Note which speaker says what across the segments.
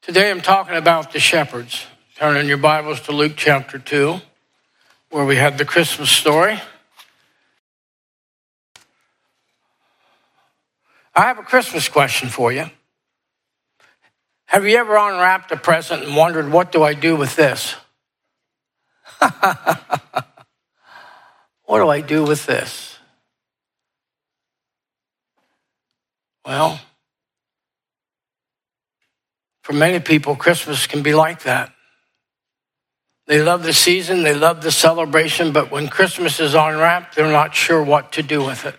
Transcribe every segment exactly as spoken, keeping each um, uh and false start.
Speaker 1: Today I'm talking about the shepherds. Turn in your Bibles to Luke chapter two, where we have the Christmas story. I have a Christmas question for you. Have you ever unwrapped a present and wondered, what do I do with this? What do I do with this? Well, for many people, Christmas can be like that. They love the season, they love the celebration, but when Christmas is unwrapped, they're not sure what to do with it.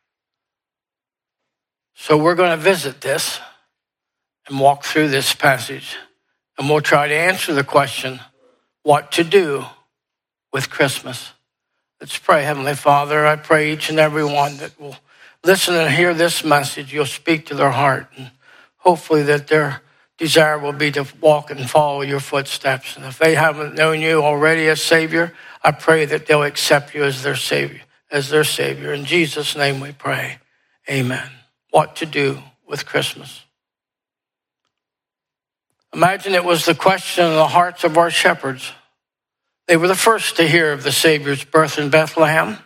Speaker 1: So we're going to visit this and walk through this passage, and we'll try to answer the question, what to do with Christmas. Let's pray. Heavenly Father, I pray each and every one that will listen and hear this message, you'll speak to their heart, and hopefully that their desire will be to walk and follow your footsteps. And if they haven't known you already as Savior, I pray that they'll accept you as their Savior, as their Savior. In Jesus' name we pray. Amen. What to do with Christmas. Imagine it was the question in the hearts of our shepherds. They were the first to hear of the Savior's birth in Bethlehem.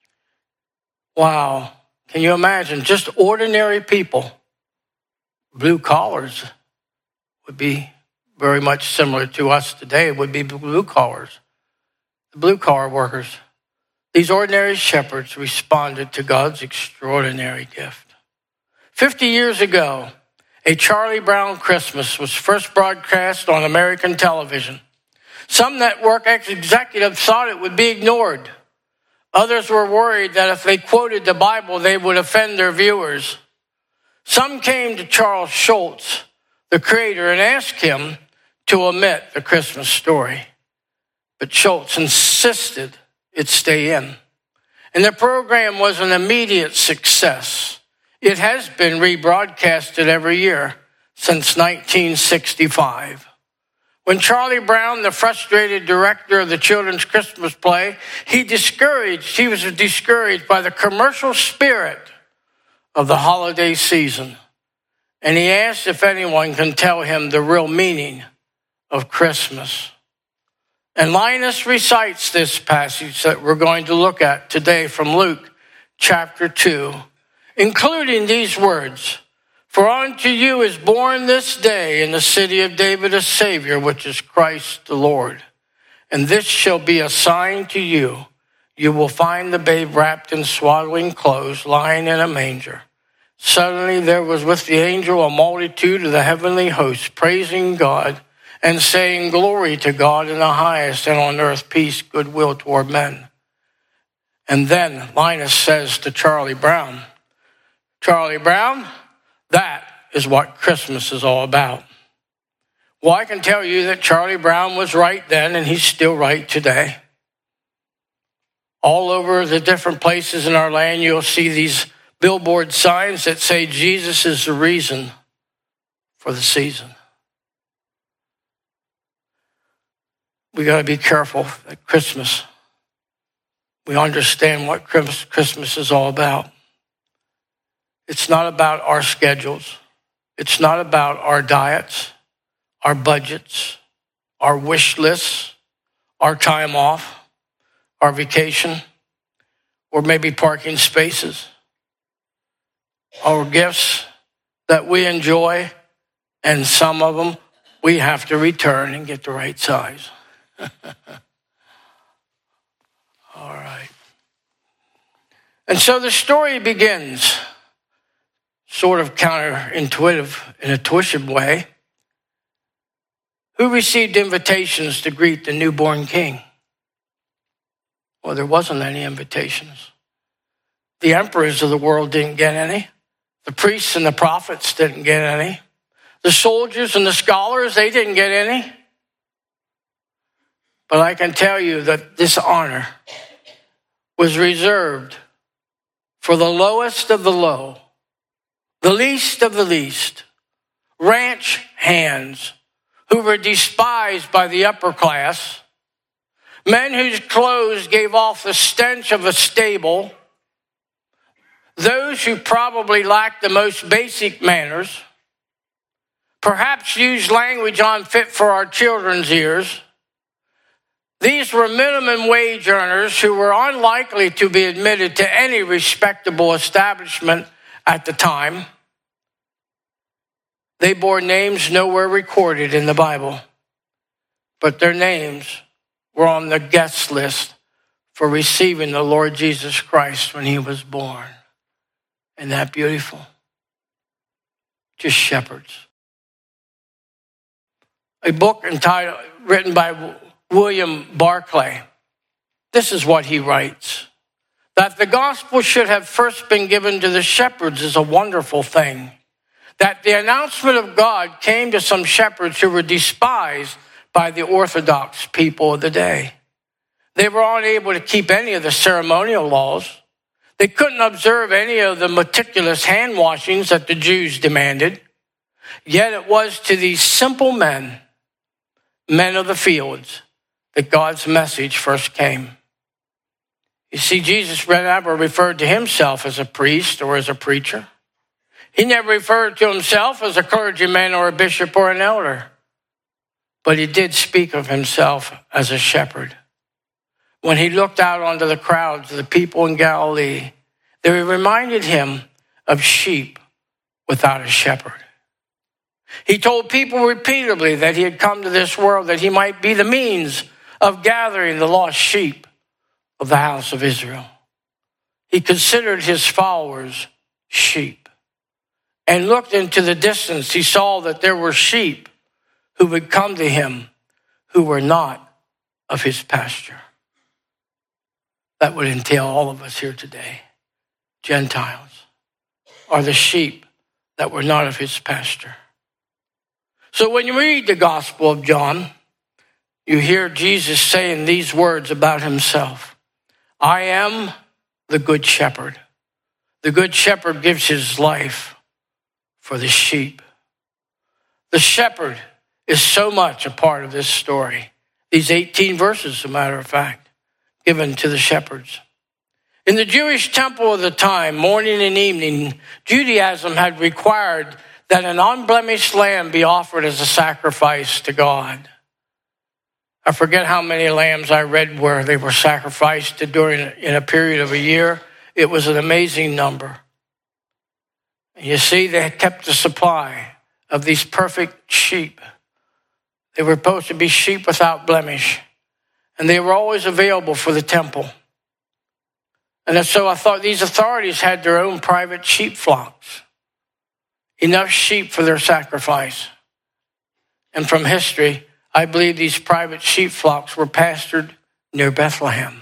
Speaker 1: Wow. Can you imagine? Just ordinary people, blue collars, would be very much similar to us today. It would be blue collars, the blue collar workers. These ordinary shepherds responded to God's extraordinary gift. Fifty years ago, a Charlie Brown Christmas was first broadcast on American television. Some network executives thought it would be ignored. Others were worried that if they quoted the Bible, they would offend their viewers. Some came to Charles Schulz, the creator, and asked him to omit the Christmas story. But Schulz insisted it stay in. And the program was an immediate success. It has been rebroadcasted every year since nineteen sixty-five. When Charlie Brown, the frustrated director of the children's Christmas play, he discouraged, he was discouraged by the commercial spirit of the holiday season. And he asked if anyone can tell him the real meaning of Christmas. And Linus recites this passage that we're going to look at today from Luke chapter two, including these words, "For unto you is born this day in the city of David a Savior, which is Christ the Lord. And this shall be a sign to you. You will find the babe wrapped in swaddling clothes, lying in a manger." Suddenly there was with the angel a multitude of the heavenly hosts, praising God and saying, "Glory to God in the highest, and on earth peace, goodwill toward men." And then Linus says to Charlie Brown, "Charlie Brown, that is what Christmas is all about." Well, I can tell you that Charlie Brown was right then, and he's still right today. All over the different places in our land, you'll see these billboard signs that say Jesus is the reason for the season. We got to be careful at Christmas. We understand what Christmas is all about. It's not about our schedules. It's not about our diets, our budgets, our wish lists, our time off, our vacation, or maybe parking spaces, our gifts that we enjoy, and some of them we have to return and get the right size. All right. And so the story begins sort of counterintuitive in a tuition way. Who received invitations to greet the newborn king? Well, there wasn't any invitations. The emperors of the world didn't get any. The priests and the prophets didn't get any. The soldiers and the scholars, they didn't get any. But I can tell you that this honor was reserved for the lowest of the low, the least of the least, ranch hands who were despised by the upper class, men whose clothes gave off the stench of a stable, those who probably lacked the most basic manners, perhaps used language unfit for our children's ears. These were minimum wage earners who were unlikely to be admitted to any respectable establishment at the time. They bore names nowhere recorded in the Bible, but their names were on the guest list for receiving the Lord Jesus Christ when he was born. Isn't that beautiful? Just shepherds. A book entitled, written by William Barclay. This is what he writes. That the gospel should have first been given to the shepherds is a wonderful thing. That the announcement of God came to some shepherds who were despised by the Orthodox people of the day. They were unable to keep any of the ceremonial laws. They couldn't observe any of the meticulous hand washings that the Jews demanded. Yet it was to these simple men, men of the fields, that God's message first came. You see, Jesus never referred to himself as a priest or as a preacher. He never referred to himself as a clergyman or a bishop or an elder. But he did speak of himself as a shepherd. When he looked out onto the crowds of the people in Galilee, they reminded him of sheep without a shepherd. He told people repeatedly that he had come to this world that he might be the means of gathering the lost sheep of the house of Israel. He considered his followers sheep. And looked into the distance, he saw that there were sheep who would come to him who were not of his pasture. That would entail all of us here today. Gentiles are the sheep that were not of his pasture. So when you read the Gospel of John, you hear Jesus saying these words about himself. I am the good shepherd. The good shepherd gives his life for the sheep. The shepherd is so much a part of this story. These eighteen verses, as a matter of fact, given to the shepherds. In the Jewish temple of the time, morning and evening, Judaism had required that an unblemished lamb be offered as a sacrifice to God. I forget how many lambs I read where they were sacrificed during in a period of a year. It was an amazing number. You see, they had kept the supply of these perfect sheep. They were supposed to be sheep without blemish, and they were always available for the temple. And so I thought these authorities had their own private sheep flocks, enough sheep for their sacrifice. And from history, I believe these private sheep flocks were pastured near Bethlehem.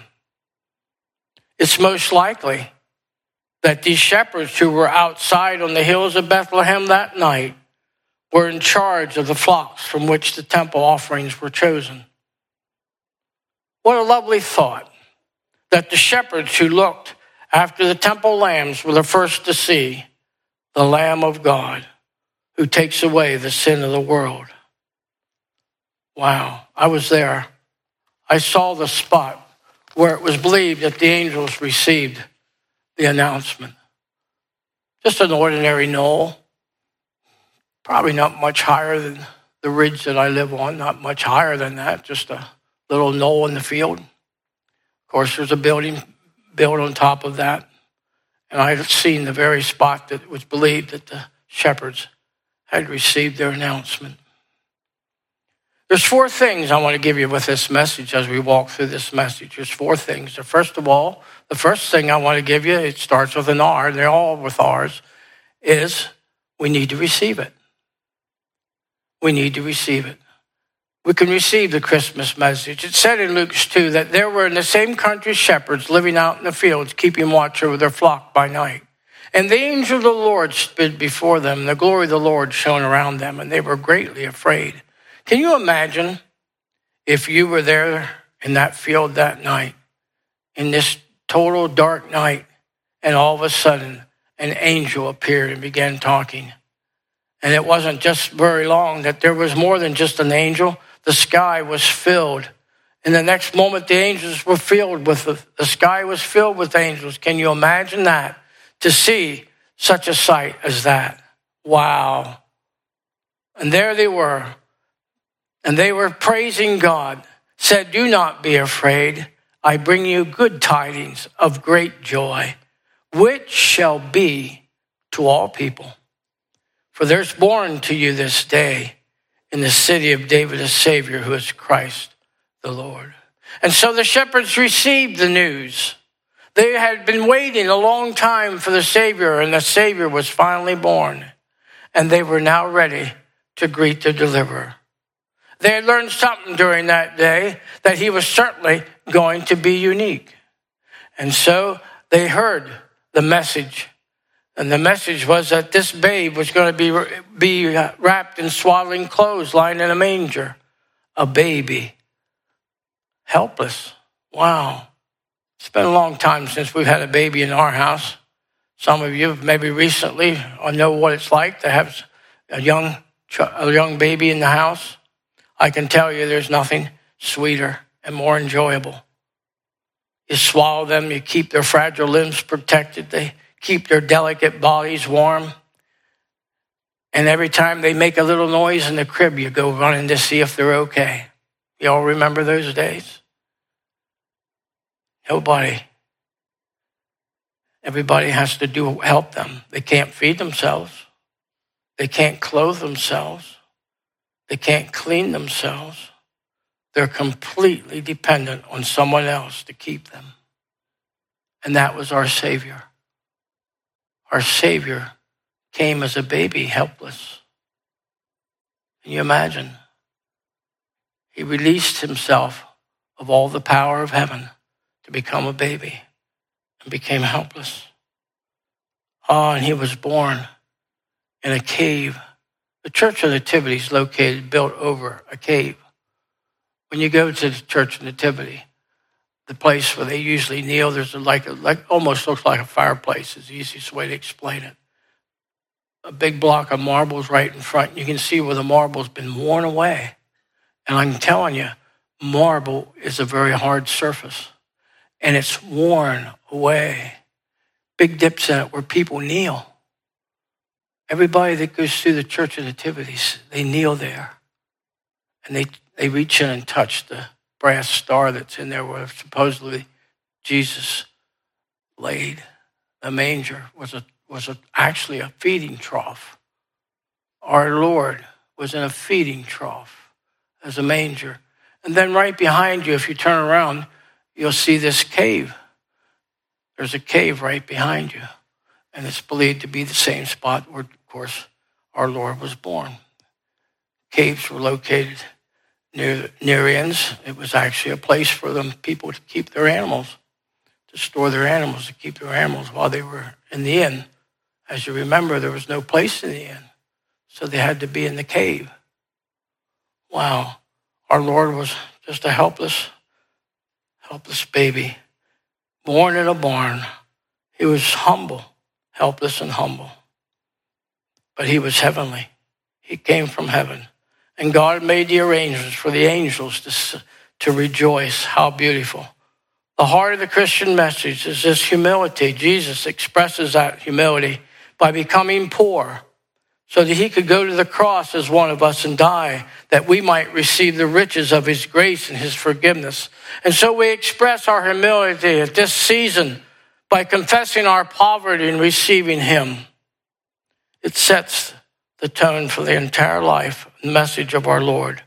Speaker 1: It's most likely that these shepherds who were outside on the hills of Bethlehem that night were in charge of the flocks from which the temple offerings were chosen. What a lovely thought that the shepherds who looked after the temple lambs were the first to see the Lamb of God who takes away the sin of the world. Wow, I was there. I saw the spot where it was believed that the angels received the announcement. Just an ordinary knoll, probably not much higher than the ridge that I live on, not much higher than that, just a little knoll in the field. Of course, there's a building built on top of that, and I had seen the very spot that was believed that the shepherds had received their announcement. There's four things I want to give you with this message as we walk through this message. There's four things. So first of all, the first thing I want to give you, it starts with an R, and they're all with R's, is we need to receive it. We need to receive it. We can receive the Christmas message. It said in Luke two that there were in the same country shepherds living out in the fields, keeping watch over their flock by night. And the angel of the Lord stood before them, and the glory of the Lord shone around them, and they were greatly afraid. Can you imagine if you were there in that field that night, in this total dark night, and all of a sudden an angel appeared and began talking? And it wasn't just very long that there was more than just an angel. The sky was filled. In the next moment, the angels were filled with, the, the sky was filled with angels. Can you imagine that? To see such a sight as that. Wow. And there they were. And they were praising God, said, "Do not be afraid. I bring you good tidings of great joy, which shall be to all people. For there's born to you this day in the city of David a Savior, who is Christ the Lord." And so the shepherds received the news. They had been waiting a long time for the Savior, and the Savior was finally born. And they were now ready to greet the deliverer. They had learned something during that day, that he was certainly going to be unique. And so they heard the message. And the message was that this babe was going to be, be wrapped in swaddling clothes, lying in a manger. A baby. Helpless. Wow. It's been a long time since we've had a baby in our house. Some of you maybe recently know what it's like to have a young, a young baby in the house. I can tell you there's nothing sweeter and more enjoyable. You swallow them, you keep their fragile limbs protected, they keep their delicate bodies warm. And every time they make a little noise in the crib, you go running to see if they're okay. You all remember those days? Nobody. Everybody has to do help them. They can't feed themselves. They can't clothe themselves. They can't clean themselves. They're completely dependent on someone else to keep them. And that was our Savior. Our Savior came as a baby, helpless. Can you imagine? He released himself of all the power of heaven to become a baby and became helpless. Oh, and he was born in a cave. The Church of Nativity is located, built over a cave. When you go to the Church of Nativity, the place where they usually kneel, there's a, like, a, like almost looks like a fireplace is the easiest way to explain it. A big block of marbles right in front. You can see where the marble's been worn away. And I'm telling you, marble is a very hard surface. And it's worn away. Big dips in it where people kneel. Everybody that goes through the Church of Nativities, they kneel there. And they, they reach in and touch the brass star that's in there where supposedly Jesus laid. The manger was a was a, actually a feeding trough. Our Lord was in a feeding trough as a manger. And then right behind you, if you turn around, you'll see this cave. There's a cave right behind you. And it's believed to be the same spot where, of course, our Lord was born. Caves were located near, near inns. It was actually a place for them people to keep their animals, to store their animals, to keep their animals while they were in the inn. As you remember, there was no place in the inn, so they had to be in the cave. Wow. Our Lord was just a helpless, helpless baby, born in a barn. He was humble, helpless and humble, but he was heavenly. He came from heaven, and God made the arrangements for the angels to, to rejoice. How beautiful. The heart of the Christian message is this humility. Jesus expresses that humility by becoming poor so that he could go to the cross as one of us and die, that we might receive the riches of his grace and his forgiveness. And so we express our humility at this season by confessing our poverty and receiving him. It sets the tone for the entire life and message of our Lord.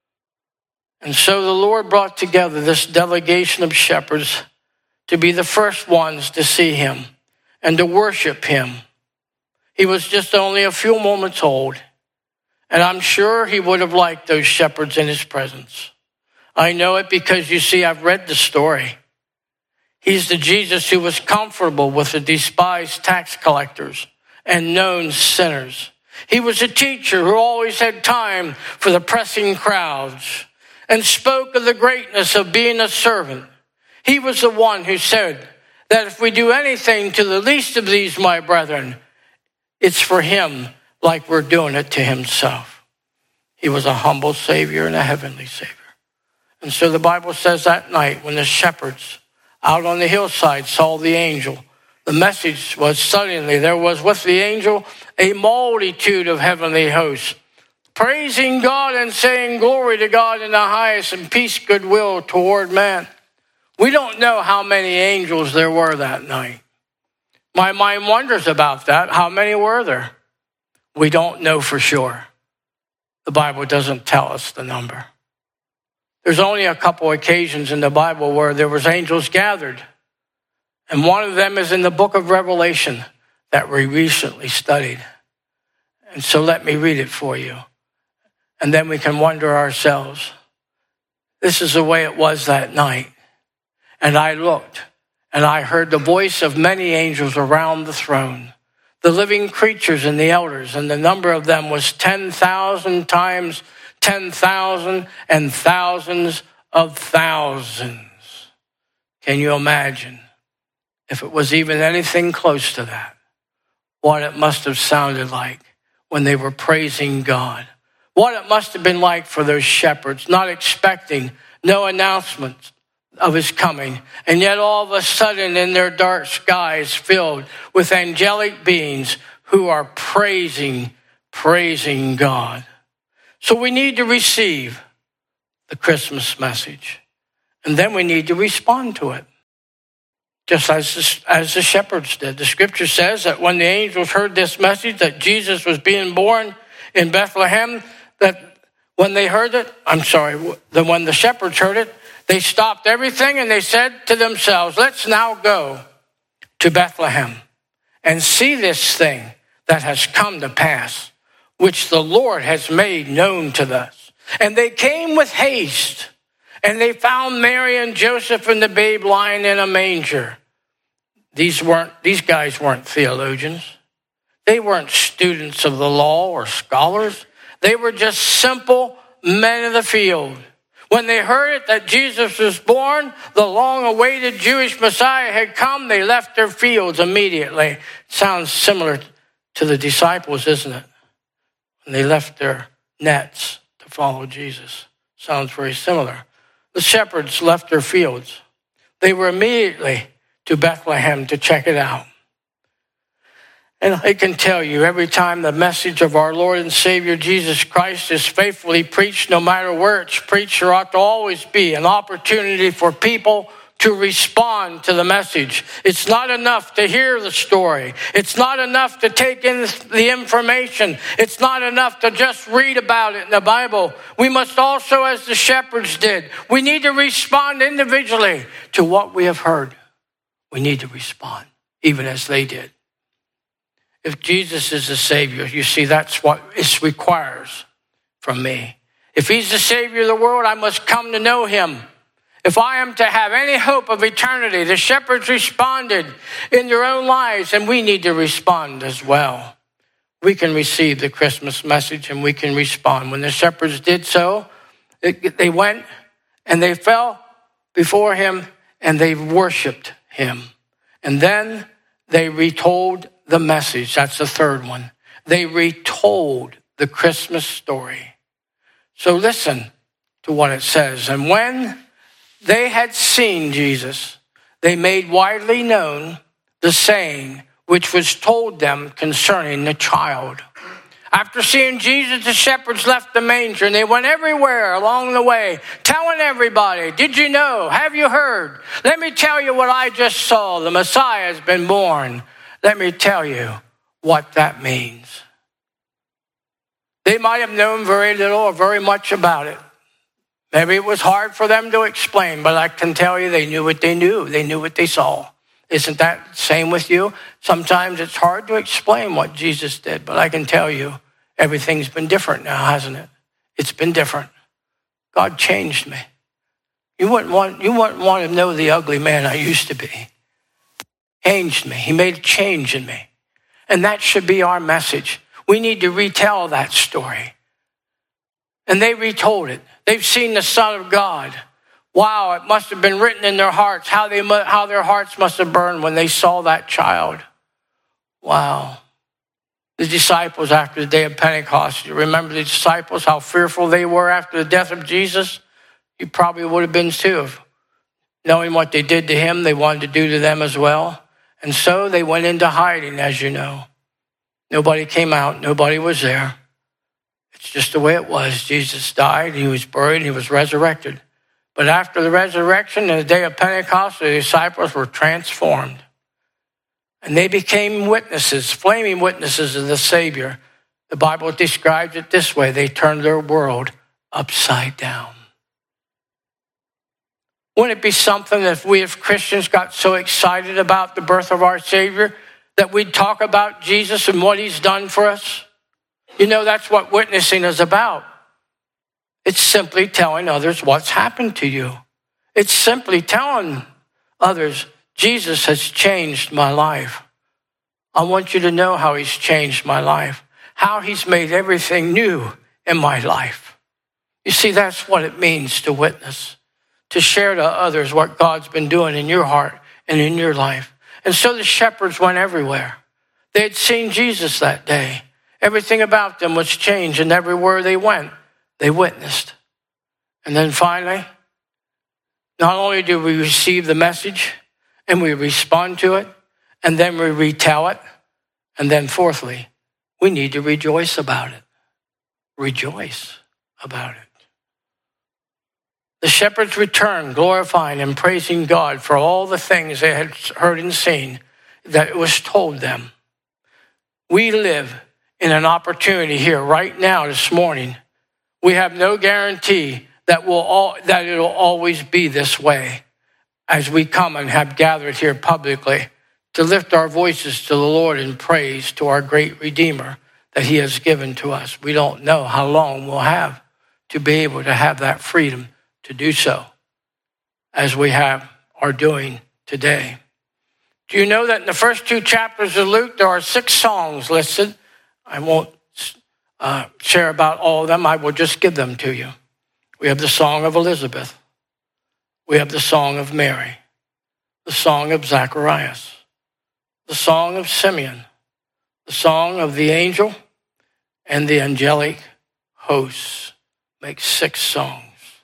Speaker 1: And so the Lord brought together this delegation of shepherds to be the first ones to see him and to worship him. He was just only a few moments old, and I'm sure he would have liked those shepherds in his presence. I know it because, you see, I've read the story. He's the Jesus who was comfortable with the despised tax collectors and known sinners. He was a teacher who always had time for the pressing crowds and spoke of the greatness of being a servant. He was the one who said that if we do anything to the least of these, my brethren, it's for him like we're doing it to himself. He was a humble Savior and a heavenly Savior. And so the Bible says that night when the shepherds out on the hillside saw the angel, the message was suddenly there was with the angel a multitude of heavenly hosts praising God and saying glory to God in the highest and peace, goodwill toward man. We don't know how many angels there were that night. My mind wonders about that. How many were there? We don't know for sure. The Bible doesn't tell us the number. There's only a couple occasions in the Bible where there was angels gathered. And one of them is in the book of Revelation that we recently studied. And so let me read it for you. And then we can wonder ourselves. This is the way it was that night. And I looked, and I heard the voice of many angels around the throne, the living creatures and the elders, and the number of them was ten thousand times ten thousand and thousands of thousands. Can you imagine, if it was even anything close to that, what it must have sounded like when they were praising God? What it must have been like for those shepherds, not expecting no announcements of his coming, and yet all of a sudden in their dark skies filled with angelic beings who are praising, praising God. So we need to receive the Christmas message, and then we need to respond to it, just as the, as the shepherds did. The scripture says that when the angels heard this message that Jesus was being born in Bethlehem, that when they heard it, I'm sorry, that when the shepherds heard it, they stopped everything and they said to themselves, let's now go to Bethlehem and see this thing that has come to pass, which the Lord has made known to us. And they came with haste, and they found Mary and Joseph and the babe lying in a manger. These weren't, these guys weren't theologians. They weren't students of the law or scholars. They were just simple men of the field. When they heard it that Jesus was born, the long-awaited Jewish Messiah had come, they left their fields immediately. Sounds similar to the disciples, isn't it? When they left their nets to follow Jesus. Sounds very similar. The shepherds left their fields. They were immediately to Bethlehem to check it out. And I can tell you, every time the message of our Lord and Savior Jesus Christ is faithfully preached, no matter where it's preached, there ought to always be an opportunity for people to respond to the message. It's not enough to hear the story. It's not enough to take in the information. It's not enough to just read about it in the Bible. We must also, as the shepherds did, we need to respond individually to what we have heard. We need to respond, even as they did. If Jesus is the Savior, you see, that's what it requires from me. If he's the Savior of the world, I must come to know him. If I am to have any hope of eternity, the shepherds responded in their own lives, and we need to respond as well. We can receive the Christmas message, and we can respond. When the shepherds did so, they went and they fell before him, and they worshiped him. And then they retold the message. That's the third one. They retold the Christmas story. So listen to what it says. And when they had seen Jesus, they made widely known the saying which was told them concerning the child. After seeing Jesus, the shepherds left the manger, and they went everywhere along the way, telling everybody, did you know? Have you heard? Let me tell you what I just saw. The Messiah has been born. Let me tell you what that means. They might have known very little or very much about it. Maybe it was hard for them to explain, but I can tell you they knew what they knew. They knew what they saw. Isn't that the same with you? Sometimes it's hard to explain what Jesus did, but I can tell you everything's been different now, hasn't it? It's been different. God changed me. You wouldn't want, you wouldn't want to know the ugly man I used to be. Changed me. He made a change in me. And that should be our message. We need to retell that story. And they retold it. They've seen the Son of God. Wow, it must have been written in their hearts, how they how their hearts must have burned when they saw that child. Wow. The disciples after the day of Pentecost, you remember the disciples, how fearful they were after the death of Jesus? You probably would have been too. Knowing what they did to him, they wanted to do to them as well. And so they went into hiding, as you know. Nobody came out. Nobody was there. It's just the way it was. Jesus died, he was buried, he was resurrected. But after the resurrection and the day of Pentecost, the disciples were transformed. And they became witnesses, flaming witnesses of the Savior. The Bible describes it this way: they turned their world upside down. Wouldn't it be something that if we as Christians got so excited about the birth of our Savior that we'd talk about Jesus and what he's done for us? You know, that's what witnessing is about. It's simply telling others what's happened to you. It's simply telling others, Jesus has changed my life. I want you to know how he's changed my life, how he's made everything new in my life. You see, that's what it means to witness, to share to others what God's been doing in your heart and in your life. And so the shepherds went everywhere. They had seen Jesus that day. Everything about them was changed, and everywhere they went, they witnessed. And then finally, not only do we receive the message and we respond to it, and then we retell it, and then fourthly, we need to rejoice about it. Rejoice about it. The shepherds returned, glorifying and praising God for all the things they had heard and seen that was told them. We live in an opportunity here right now this morning. We have no guarantee that will all, that it'll always be this way as we come and have gathered here publicly to lift our voices to the Lord in praise to our great Redeemer that he has given to us. We don't know how long we'll have to be able to have that freedom to do so as we have are doing today. Do you know that in the first two chapters of Luke, there are six songs listed? I won't uh, share about all of them. I will just give them to you. We have the song of Elizabeth. We have the song of Mary, the song of Zacharias, the song of Simeon, the song of the angel, and the angelic hosts. Make six songs.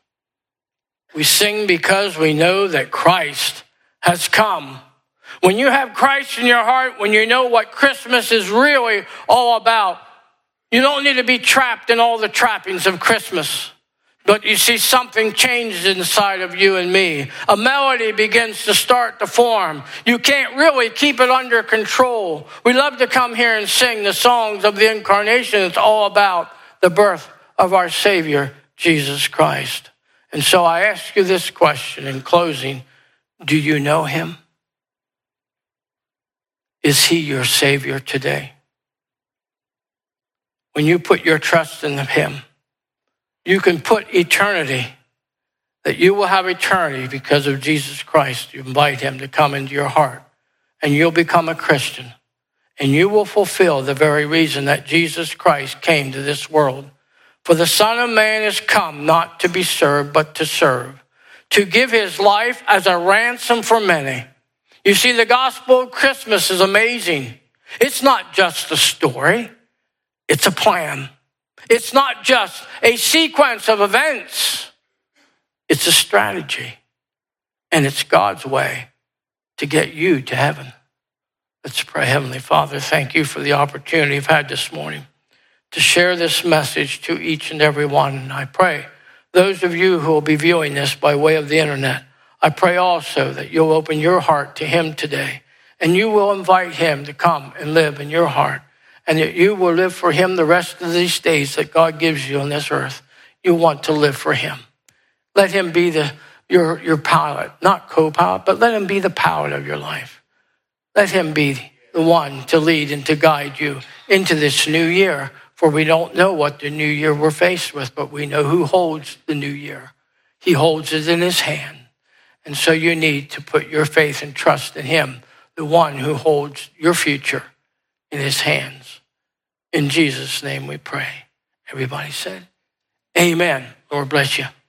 Speaker 1: We sing because we know that Christ has come. When you have Christ in your heart, when you know what Christmas is really all about, you don't need to be trapped in all the trappings of Christmas. But you see something changed inside of you and me. A melody begins to start to form. You can't really keep it under control. We love to come here and sing the songs of the incarnation. It's all about the birth of our Savior, Jesus Christ. And so I ask you this question in closing. Do you know him? Is he your Savior today? When you put your trust in him, you can put eternity, that you will have eternity because of Jesus Christ. You invite him to come into your heart, and you'll become a Christian, and you will fulfill the very reason that Jesus Christ came to this world. For the Son of Man is come not to be served, but to serve, to give his life as a ransom for many. You see, the gospel of Christmas is amazing. It's not just a story. It's a plan. It's not just a sequence of events. It's a strategy. And it's God's way to get you to heaven. Let's pray. Heavenly Father, thank you for the opportunity I've had this morning to share this message to each and every one. And I pray those of you who will be viewing this by way of the internet, I pray also that you'll open your heart to him today, and you will invite him to come and live in your heart, and that you will live for him the rest of these days that God gives you on this earth. You want to live for him. Let him be the your, your pilot, not co-pilot, but let him be the pilot of your life. Let him be the one to lead and to guide you into this new year. For we don't know what the new year we're faced with, but we know who holds the new year. He holds it in his hand. And so you need to put your faith and trust in him, the one who holds your future in his hands. In Jesus' name we pray. Everybody said, amen. Lord bless you.